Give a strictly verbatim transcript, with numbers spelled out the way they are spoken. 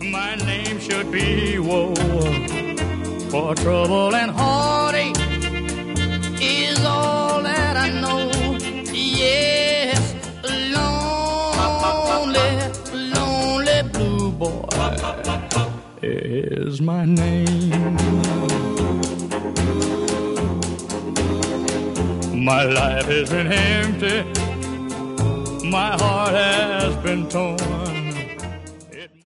My name should be woe, for trouble and heartache is all that I know. Yes, lonely, lonely blue boy is my name. My life has been empty, my heart has been torn.